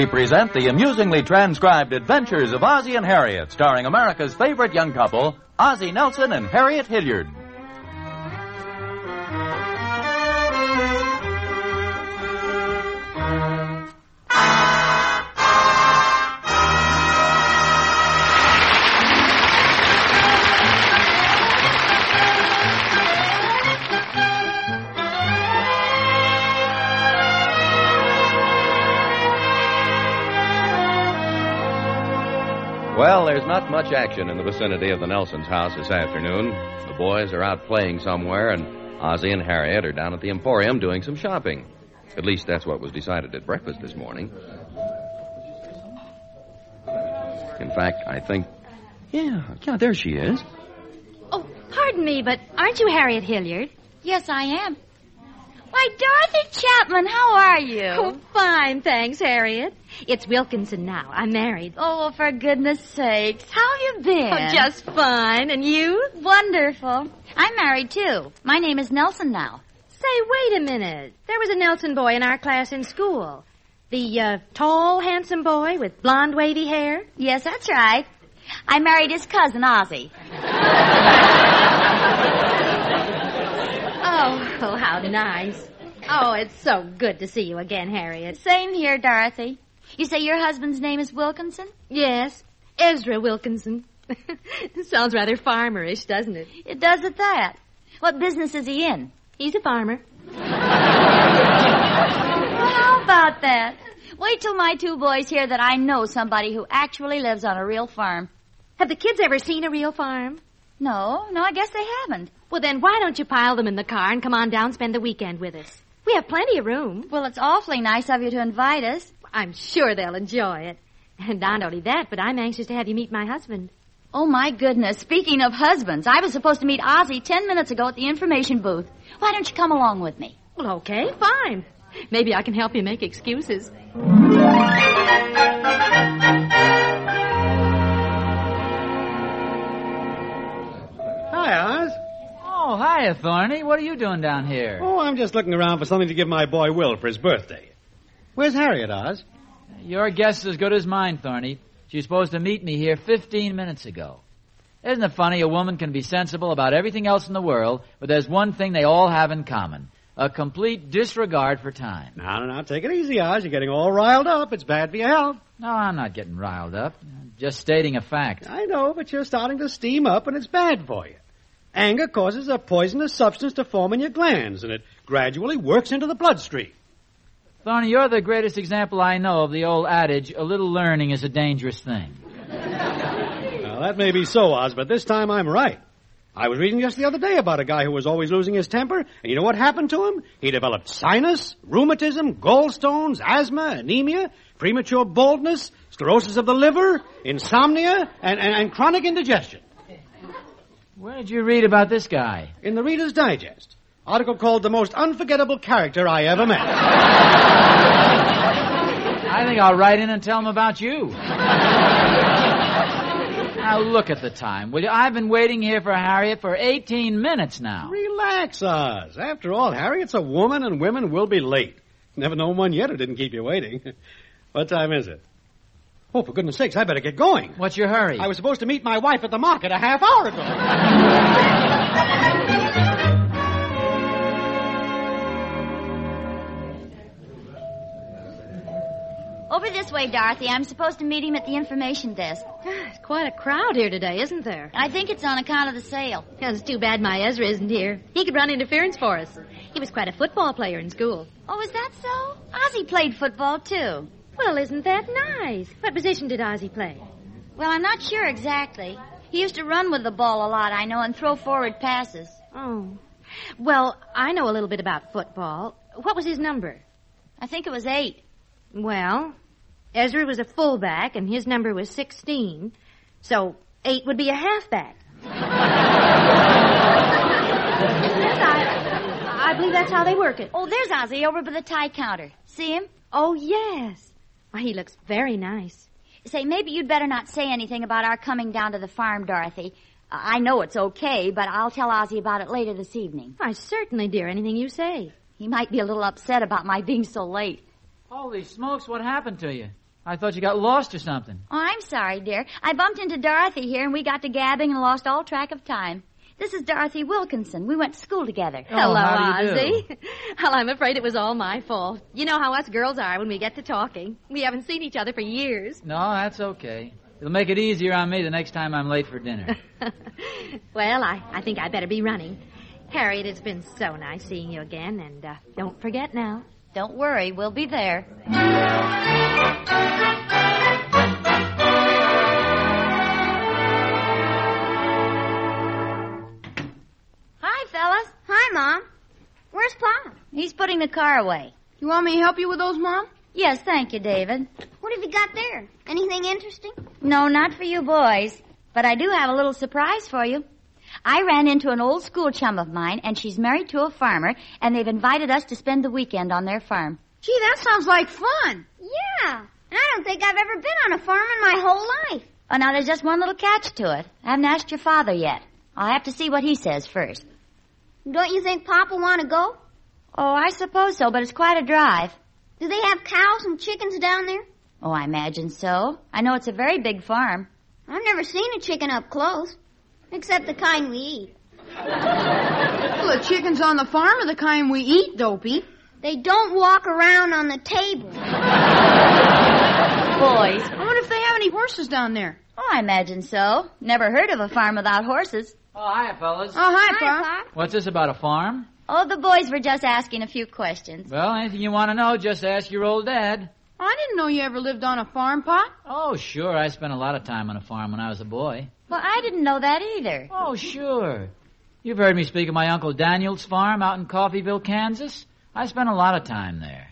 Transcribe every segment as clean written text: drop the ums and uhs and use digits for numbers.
we present the amusingly transcribed adventures of Ozzie and Harriet, starring America's favorite young couple, Ozzie Nelson and Harriet Hilliard. Well, there's not much action in the vicinity of the Nelsons' house this afternoon. The boys are out playing somewhere, and Ozzie and Harriet are down at the Emporium doing some shopping. At least that's what was decided at breakfast this morning. In fact, I think... Yeah, there she is. Oh, pardon me, but aren't you Harriet Hilliard? Yes, I am. Why, Dorothy Chapman, how are you? Oh, fine, thanks, Harriet. It's Wilkinson now. I'm married. Oh, for goodness sakes. How you been? Oh, just fine. And you? Wonderful. I'm married, too. My name is Nelson now. Say, wait a minute. There was a Nelson boy in our class in school. The tall, handsome boy with blonde, wavy hair? Yes, that's right. I married his cousin, Ozzie. Oh, how nice. Oh, it's so good to see you again, Harriet. Same here, Dorothy. You say your husband's name is Wilkinson? Yes, Ezra Wilkinson. Sounds rather farmerish, doesn't it? It does at that. What business is he in? He's a farmer. Well, how about that? Wait till my two boys hear that I know somebody who actually lives on a real farm. Have the kids ever seen a real farm? No, I guess they haven't. Well, then why don't you pile them in the car and come on down and spend the weekend with us? We have plenty of room. Well, it's awfully nice of you to invite us. I'm sure they'll enjoy it. And not only that, but I'm anxious to have you meet my husband. Oh, my goodness. Speaking of husbands, I was supposed to meet Ozzie 10 minutes ago at the information booth. Why don't you come along with me? Well, okay, fine. Maybe I can help you make excuses. Hi, Oz. Oh, hiya, Thorny. What are you doing down here? Oh, I'm just looking around for something to give my boy Will for his birthday. Where's Harriet, Oz? Your guess is as good as mine, Thorny. She was supposed to meet me here 15 minutes ago. Isn't it funny a woman can be sensible about everything else in the world, but there's one thing they all have in common. A complete disregard for time. No, take it easy, Oz. You're getting all riled up. It's bad for your health. No, I'm not getting riled up. Just stating a fact. I know, but you're starting to steam up, and it's bad for you. Anger causes a poisonous substance to form in your glands, and it gradually works into the bloodstream. Thorny, you're the greatest example I know of the old adage, a little learning is a dangerous thing. Now, that may be so, Oz, but this time I'm right. I was reading just the other day about a guy who was always losing his temper, and you know what happened to him? He developed sinus, rheumatism, gallstones, asthma, anemia, premature baldness, sclerosis of the liver, insomnia, and chronic indigestion. Where did you read about this guy? In the Reader's Digest. Article called The Most Unforgettable Character I Ever Met. I think I'll write in and tell him about you. Now, look at the time, will you? I've been waiting here for Harriet for 18 minutes now. Relax, Oz. After all, Harriet's a woman, and women will be late. Never known one yet who didn't keep you waiting. What time is it? Oh, for goodness sakes, I better get going. What's your hurry? I was supposed to meet my wife at the market a half hour ago. Over this way, Dorothy. I'm supposed to meet him at the information desk. It's quite a crowd here today, isn't there? I think it's on account of the sale. Yeah, it's too bad my Ezra isn't here. He could run interference for us. He was quite a football player in school. Oh, is that so? Ozzie played football, too. Well, isn't that nice? What position did Ozzie play? Well, I'm not sure exactly. He used to run with the ball a lot, I know, and throw forward passes. Oh. Well, I know a little bit about football. What was his number? I think it was 8. Well, Ezra was a fullback, and his number was 16. So 8 would be a halfback. Yes, I believe that's how they work it. Oh, there's Ozzie over by the tie counter. See him? Oh, yes. Well, he looks very nice. Say, maybe you'd better not say anything about our coming down to the farm, Dorothy. I know it's okay, but I'll tell Ozzie about it later this evening. Why, certainly, dear. Anything you say. He might be a little upset about my being so late. Holy smokes, what happened to you? I thought you got lost or something. Oh, I'm sorry, dear. I bumped into Dorothy here, and we got to gabbing and lost all track of time. This is Dorothy Wilkinson. We went to school together. Oh, Hello, how do you Ozzie. do? Well, I'm afraid it was all my fault. You know how us girls are when we get to talking. We haven't seen each other for years. No, that's okay. It'll make it easier on me the next time I'm late for dinner. Well, I think I better be running. Harriet, it's been so nice seeing you again, and don't forget now. Don't worry, we'll be there. Hi, fellas. Hi, Mom. Where's Pop? He's putting the car away. You want me to help you with those, Mom? Yes, thank you, David. What have you got there? Anything interesting? No, not for you boys. But I do have a little surprise for you. I ran into an old school chum of mine, and she's married to a farmer, and they've invited us to spend the weekend on their farm. Gee, that sounds like fun. Yeah. And I don't think I've ever been on a farm in my whole life. Oh, now there's just one little catch to it. I haven't asked your father yet. I'll have to see what he says first. Don't you think Pop will want to go? Oh, I suppose so, but it's quite a drive. Do they have cows and chickens down there? Oh, I imagine so. I know it's a very big farm. I've never seen a chicken up close. Except the kind we eat. Well, the chickens on the farm are the kind we eat, Dopey. They don't walk around on the table. Boys. I wonder if they have any horses down there. Oh, I imagine so. Never heard of a farm without horses. Oh, hiya, fellas. Oh, hi, Hi, Pop. What's this about a farm? Oh, the boys were just asking a few questions. Well, anything you want to know, just ask your old dad. I didn't know you ever lived on a farm, Pop. Oh, sure. I spent a lot of time on a farm when I was a boy. Well, I didn't know that either. Oh, sure. You've heard me speak of my Uncle Daniel's farm out in Coffeyville, Kansas. I spent a lot of time there.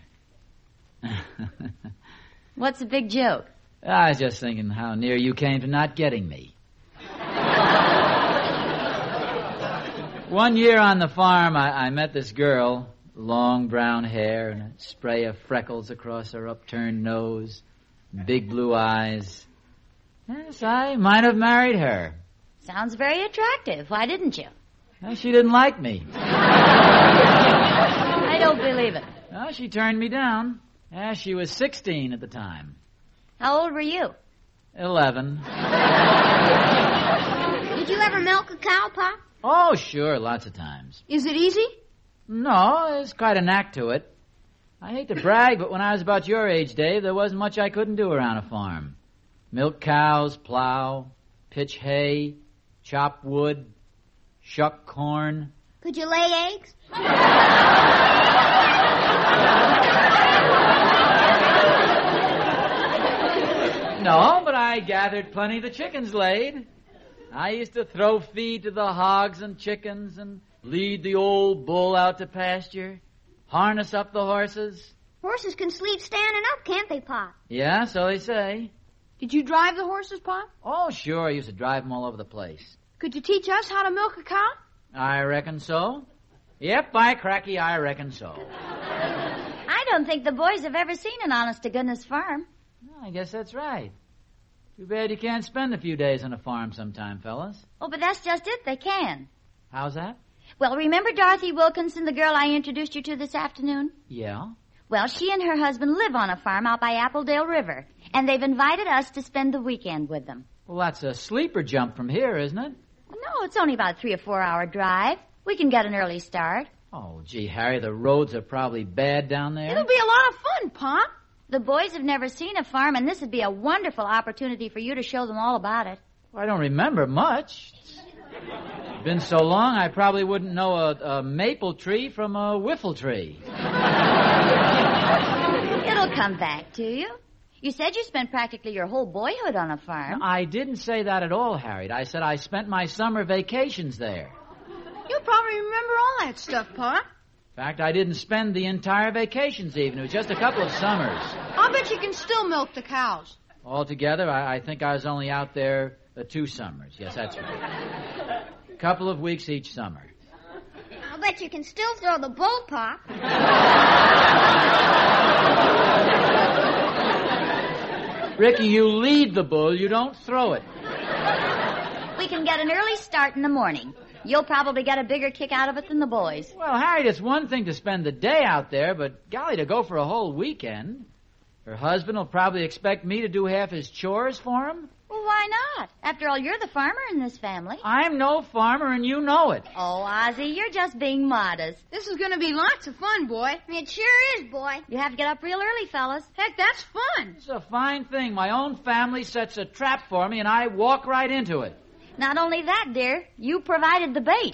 What's the big joke? I was just thinking how near you came to not getting me. One year on the farm, I met this girl, long brown hair and a spray of freckles across her upturned nose, big blue eyes. Yes, I might have married her. Sounds very attractive. Why didn't you? Well, she didn't like me. I don't believe it. Well, she turned me down. Yeah, she was 16 at the time. How old were you? 11. Did you ever milk a cow, Pop? Oh, sure, lots of times. Is it easy? No, there's quite a knack to it. I hate to brag, but when I was about your age, Dave, there wasn't much I couldn't do around a farm. Milk cows, plow, pitch hay, chop wood, shuck corn. Could you lay eggs? No, but I gathered plenty of the chickens laid. I used to throw feed to the hogs and chickens and lead the old bull out to pasture, harness up the horses. Horses can sleep standing up, can't they, Pop? Yeah, so they say. Did you drive the horses, Pop? Oh, sure, I used to drive them all over the place. Could you teach us how to milk a cow? I reckon so. Yep, by cracky, I reckon so. I don't think the boys have ever seen an honest-to-goodness farm. I guess that's right. Too bad you can't spend a few days on a farm sometime, fellas. Oh, but that's just it. They can. How's that? Well, remember Dorothy Wilkinson, the girl I introduced you to this afternoon? Yeah? Well, she and her husband live on a farm out by Appledale River, and they've invited us to spend the weekend with them. Well, that's a sleeper jump from here, isn't it? No, it's only about a 3 or 4 hour drive. We can get an early start. Oh, gee, Harry, the roads are probably bad down there. It'll be a lot of fun, Pop. The boys have never seen a farm, and this would be a wonderful opportunity for you to show them all about it. I don't remember much. It's been so long, I probably wouldn't know a maple tree from a whiffle tree. It'll come back to you. You said you spent practically your whole boyhood on a farm. I didn't say that at all, Harriet. I said I spent my summer vacations there. You probably remember all that stuff, Pop. In fact, I didn't spend the entire vacations even. It was just a couple of summers. I'll bet you can still milk the cows. Altogether, I think I was only out there 2 summers. Yes, that's right. A couple of weeks each summer. I'll bet you can still throw the bull, Pop. Ricky, you lead the bull, you don't throw it. We can get an early start in the morning. You'll probably get a bigger kick out of it than the boys. Well, Harriet, it's one thing to spend the day out there, but golly, to go for a whole weekend. Her husband will probably expect me to do half his chores for him. Well, why not? After all, you're the farmer in this family. I'm no farmer, and you know it. Oh, Ozzie, you're just being modest. This is going to be lots of fun, boy. It sure is, boy. You have to get up real early, fellas. Heck, that's fun. It's a fine thing. My own family sets a trap for me, and I walk right into it. Not only that, dear, you provided the bait.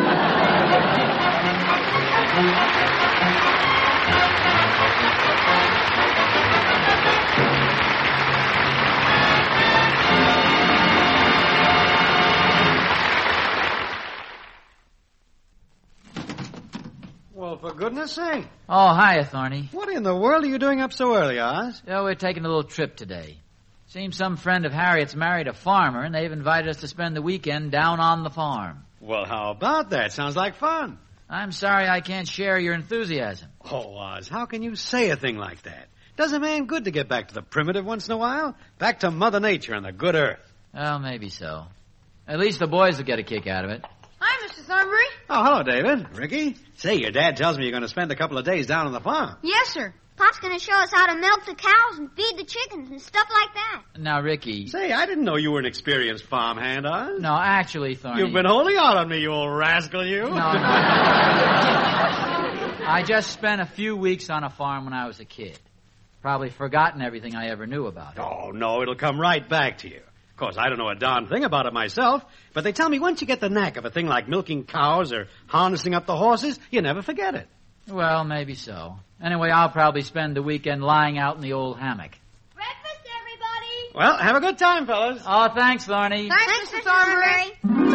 Well, for goodness sake. Oh, hiya, Thorny. What in the world are you doing up so early, Oz? Yeah, we're taking a little trip today. Seems some friend of Harriet's married a farmer, and they've invited us to spend the weekend down on the farm. Well, how about that? Sounds like fun. I'm sorry I can't share your enthusiasm. Oh, Oz, how can you say a thing like that? Does a man good to get back to the primitive once in a while? Back to Mother Nature and the good earth. Well, maybe so. At least the boys will get a kick out of it. Hi, Mr. Thornbury. Oh, hello, David. Ricky? Say, your dad tells me you're going to spend a couple of days down on the farm. Yes, sir. Pop's going to show us how to milk the cows and feed the chickens and stuff like that. Now, Ricky... Say, I didn't know you were an experienced farmhand, Oz. No, actually, Thorny... You've been holding out on me, you old rascal, you. No. I just spent a few weeks on a farm when I was a kid. Probably forgotten everything I ever knew about it. Oh, no, it'll come right back to you. Of course, I don't know a darn thing about it myself, but they tell me once you get the knack of a thing like milking cows or harnessing up the horses, you never forget it. Well, maybe so. Anyway, I'll probably spend the weekend lying out in the old hammock. Breakfast, everybody. Well, have a good time, fellas. Oh, thanks, Thorny. Thanks, Mr. Thornbury.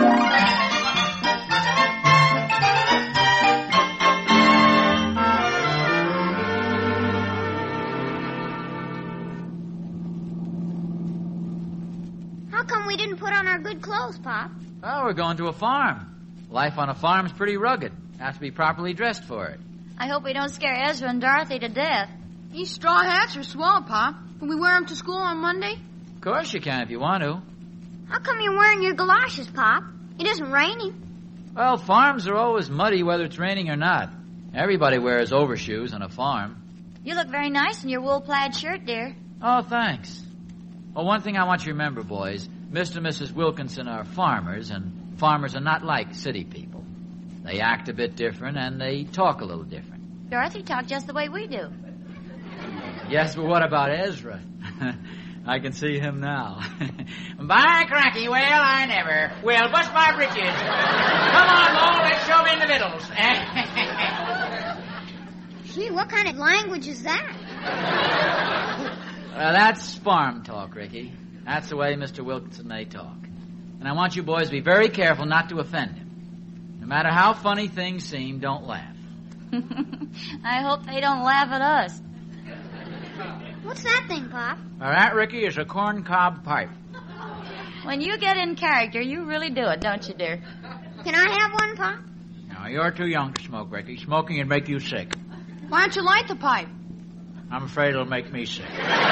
How come we didn't put on our good clothes, Pop? Oh, we're going to a farm. Life on a farm's pretty rugged. Have to be properly dressed for it. I hope we don't scare Ezra and Dorothy to death. These straw hats are swell, Pop. Can we wear them to school on Monday? Of course you can if you want to. How come you're wearing your galoshes, Pop? It isn't raining. Well, farms are always muddy whether it's raining or not. Everybody wears overshoes on a farm. You look very nice in your wool plaid shirt, dear. Oh, thanks. Well, one thing I want you to remember, boys. Mr. and Mrs. Wilkinson are farmers, and farmers are not like city people. They act a bit different, and they talk a little different. Dorothy talked just the way we do. Yes, but what about Ezra? I can see him now. By cracky, well, I never. Well, bust my britches. Come on, Mo, let's shove in the middles. Gee, what kind of language is that? That's farm talk, Ricky. That's the way Mr. Wilkinson they talk. And I want you boys to be very careful not to offend him. No matter how funny things seem, don't laugh. I hope they don't laugh at us. What's that thing, Pop? That, Ricky, is a corncob pipe. When you get in character, you really do it, don't you, dear? Can I have one, Pop? No, you're too young to smoke, Ricky. Smoking would make you sick. Why don't you light the pipe? I'm afraid it'll make me sick.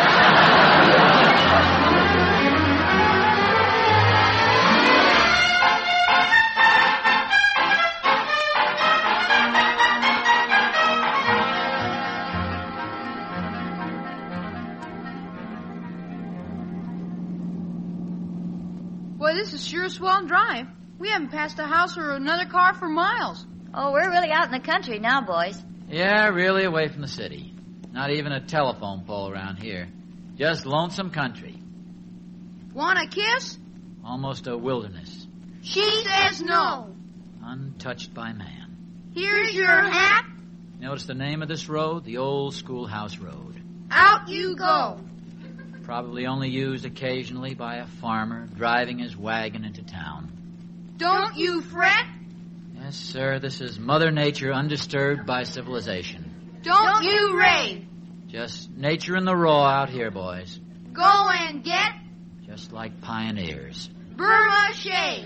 Boy, this is sure a swell drive. We haven't passed a house or another car for miles. Oh, we're really out in the country now, boys. Yeah, really away from the city. Not even a telephone pole around here. Just lonesome country. Want a kiss? Almost a wilderness. She says no. Untouched by man. Here's your hat. Notice the name of this road? The Old Schoolhouse Road. Out you go. Probably only used occasionally by a farmer driving his wagon into town. Don't you fret. Yes, sir, this is Mother Nature undisturbed by civilization. Don't you rave. Just nature in the raw out here, boys. Go and get Just like pioneers. Burma shave.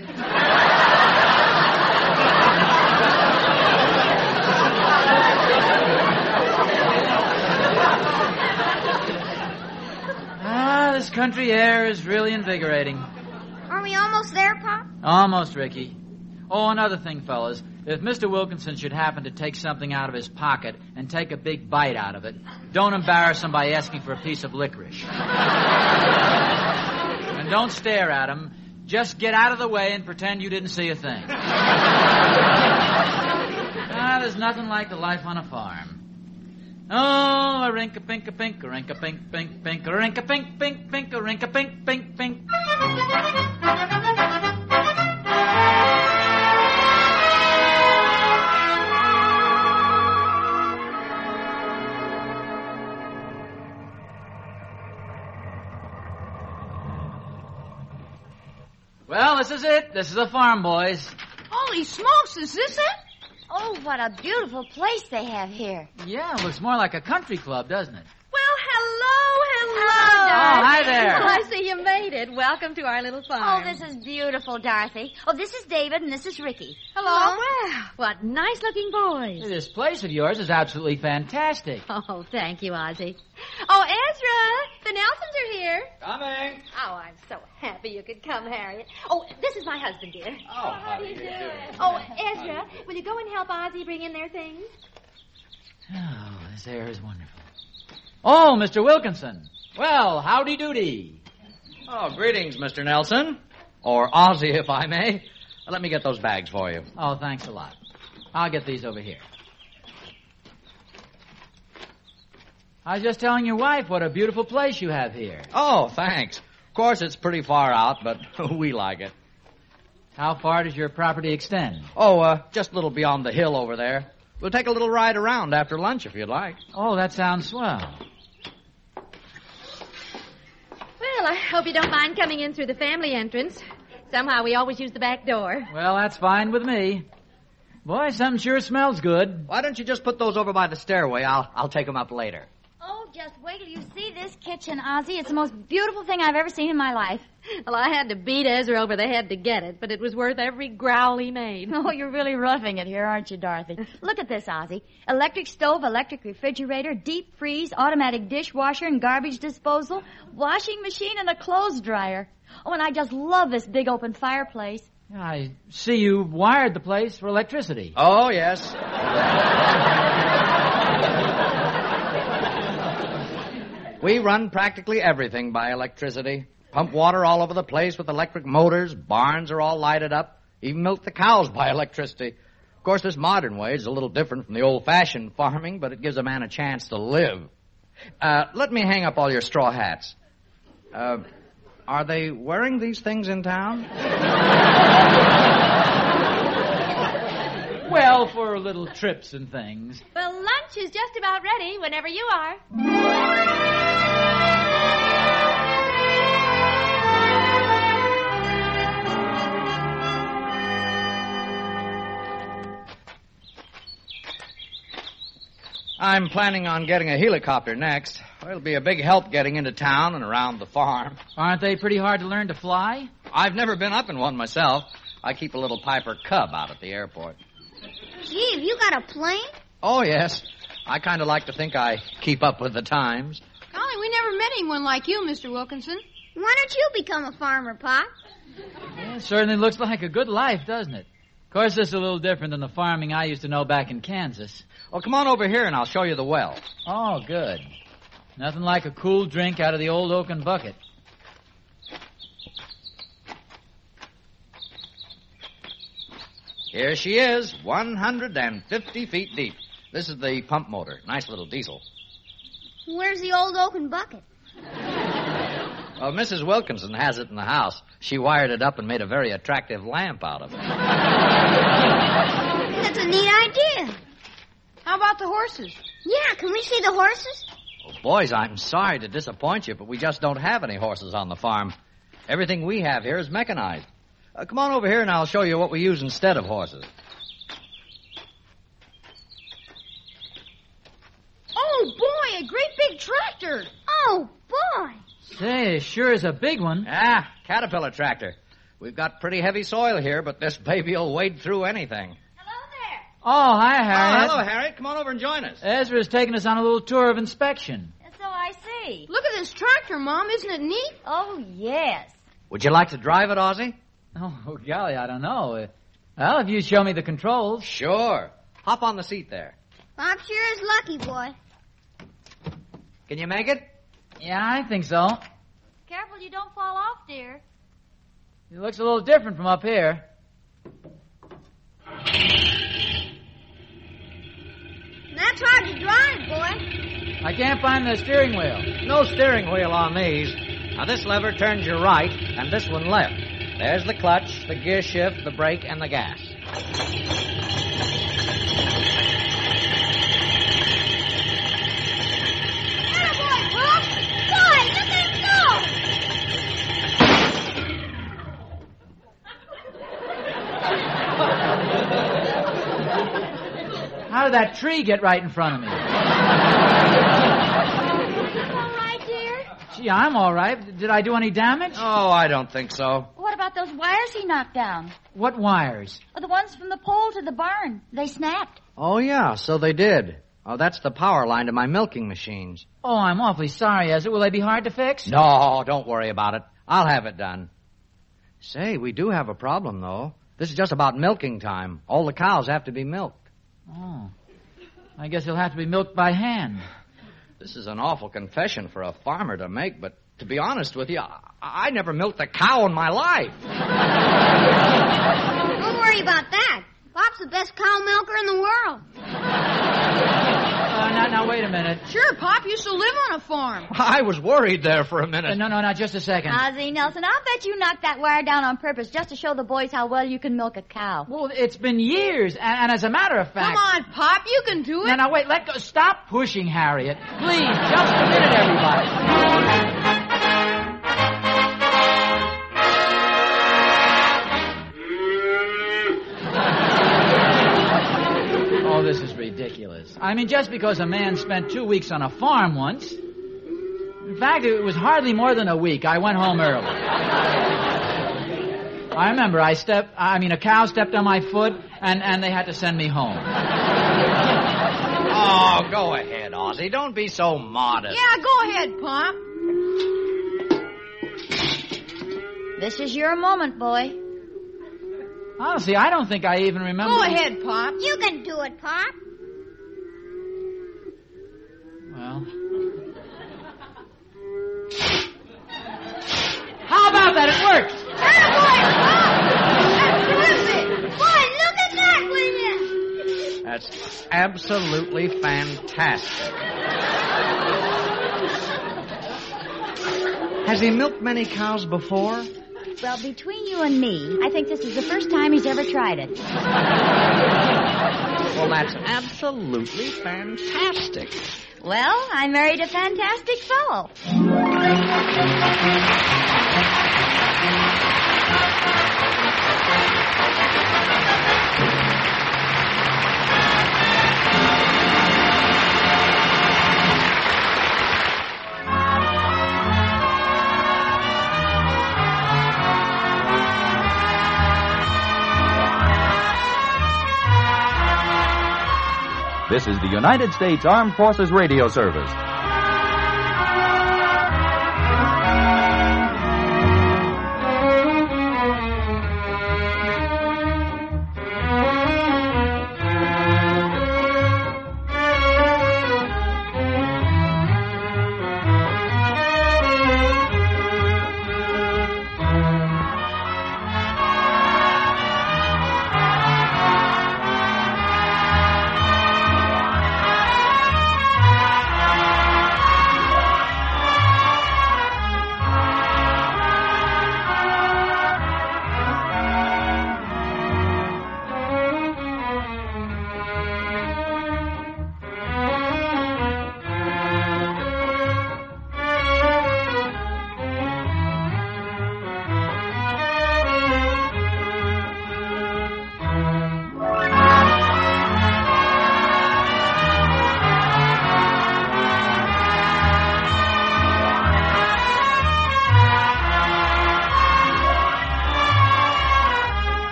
This country air is really invigorating. Are we almost there, Pop? Almost, Ricky. Oh, another thing, fellas. If Mr. Wilkinson should happen to take something out of his pocket and take a big bite out of it, don't embarrass him by asking for a piece of licorice. And don't stare at him. Just get out of the way and pretend you didn't see a thing. There's nothing like the life on a farm. Oh, a rink-a-pink-a-pink, a rink-a-pink-pink-pink, a rink-a-pink-pink-pink, a rink-a-pink-pink-pink. Well, this is it. This is the farm, boys. Holy smokes, is this it? Oh, what a beautiful place they have here. Yeah, it looks more like a country club, doesn't it? Well, hello. Oh, hi there. Well, I see you made it. Welcome to our little farm. Oh, this is beautiful, Dorothy. Oh, this is David and this is Ricky. Hello. Well, what nice-looking boys. This place of yours is absolutely fantastic. Oh, thank you, Ozzie. Oh, Ezra, the Nelsons are here. Coming. Oh, I'm so happy you could come, Harriet. Oh, this is my husband, dear. Oh, how do you do? Oh, Ezra, will you go and help Ozzie bring in their things? Oh, this air is wonderful. Oh, Mr. Wilkinson. Well, howdy doody. Oh, greetings, Mr. Nelson. Or Ozzie, if I may. Let me get those bags for you. Oh, thanks a lot. I'll get these over here. I was just telling your wife what a beautiful place you have here. Oh, thanks. Of course, it's pretty far out, but we like it. How far does your property extend? Oh, just a little beyond the hill over there. We'll take a little ride around after lunch, if you'd like. Oh, that sounds swell. Well, I hope you don't mind coming in through the family entrance. Somehow we always use the back door. Well, that's fine with me. Boy, something sure smells good. Why don't you just put those over by the stairway? I'll take them up later. Oh, just wait till you see this kitchen, Ozzie. It's the most beautiful thing I've ever seen in my life. Well, I had to beat Ezra over the head to get it, but it was worth every growl he made. Oh, you're really roughing it here, aren't you, Dorothy? Look at this, Ozzie. Electric stove, electric refrigerator, deep freeze, automatic dishwasher and garbage disposal, washing machine, and a clothes dryer. Oh, and I just love this big open fireplace. I see you wired the place for electricity. Oh, yes. We run practically everything by electricity. Pump water all over the place with electric motors. Barns are all lighted up. Even milk the cows by electricity. Of course, this modern way is a little different from the old-fashioned farming, but it gives a man a chance to live. Let me hang up all your straw hats. Are they wearing these things in town? Well, for little trips and things. Well, lunch is just about ready whenever you are. I'm planning on getting a helicopter next. It'll be a big help getting into town and around the farm. Aren't they pretty hard to learn to fly? I've never been up in one myself. I keep a little Piper Cub out at the airport. Gee, have you got a plane? Oh, yes. I kind of like to think I keep up with the times. Golly, we never met anyone like you, Mr. Wilkinson. Why don't you become a farmer, Pop? Yeah, it certainly looks like a good life, doesn't it? Of course, this is a little different than the farming I used to know back in Kansas. Well, come on over here and I'll show you the well. Oh, good. Nothing like a cool drink out of the old oaken bucket. Here she is, 150 feet deep. This is the pump motor. Nice little diesel. Where's the old oaken bucket? Well, Mrs. Wilkinson has it in the house. She wired it up and made a very attractive lamp out of it. That's a neat idea. How about the horses? Yeah, can we see the horses? Well, boys, I'm sorry to disappoint you, but we just don't have any horses on the farm. Everything we have here is mechanized. Come on over here and I'll show you what we use instead of horses. Oh, boy, a great big tractor. Oh, boy. Say, it sure is a big one. Ah, Caterpillar tractor. We've got pretty heavy soil here, but this baby will wade through anything. Oh, hi, Harriet. Oh, hello, Harriet. Come on over and join us. Ezra's taking us on a little tour of inspection. So I see. Look at this tractor, Mom. Isn't it neat? Oh, yes. Would you like to drive it, Ozzie? Oh, golly, I don't know. Well, if you show me the controls. Sure. Hop on the seat there. Pop sure is lucky, boy. Can you make it? Yeah, I think so. Careful you don't fall off, dear. It looks a little different from up here. That's hard to drive, boy. I can't find the steering wheel. No steering wheel on these. Now, this lever turns you right, and this one left. There's the clutch, the gear shift, the brake, and the gas. Attaboy, Pop! Boy, look at him go! How did that tree get right in front of me? Gee, I'm all right. Did I do any damage? Oh, I don't think so. What about those wires he knocked down? What wires? Oh, the ones from the pole to the barn. They snapped. Oh, yeah, so they did. Oh, that's the power line to my milking machines. Oh, I'm awfully sorry, Ezra. Will they be hard to fix? No, don't worry about it. I'll have it done. Say, we do have a problem, though. This is just about milking time. All the cows have to be milked. Oh. I guess he'll have to be milked by hand. This is an awful confession for a farmer to make, but to be honest with you, I never milked a cow in my life. Don't worry about that. Pop's the best cow milker in the world. Now, wait a minute. Sure, Pop used to live on a farm. I was worried there for a minute. No, just a second. Ozzie Nelson, I'll bet you knocked that wire down on purpose just to show the boys how well you can milk a cow. Well, it's been years, and as a matter of fact... Come on, Pop, you can do it. Now, wait, let go. Stop pushing, Harriet. Please, just a minute, everybody. Oh, this is ridiculous. I mean, just because a man spent 2 weeks on a farm once... In fact, it was hardly more than a week. I went home early. I remember a cow stepped on my foot, and they had to send me home. Oh, go ahead, Ozzie. Don't be so modest. Yeah, go ahead, Pop. This is your moment, boy. Honestly, I don't think I even remember... Go ahead, Pop. You can do it, Pop. Well... How about that? It works! Attaboy, Pop! That's terrific! Boy, look at that, will you? That's absolutely fantastic. Has he milked many cows before? Well, between you and me, I think this is the first time he's ever tried it. Well, that's absolutely fantastic. Well, I married a fantastic fellow. This is the United States Armed Forces Radio Service.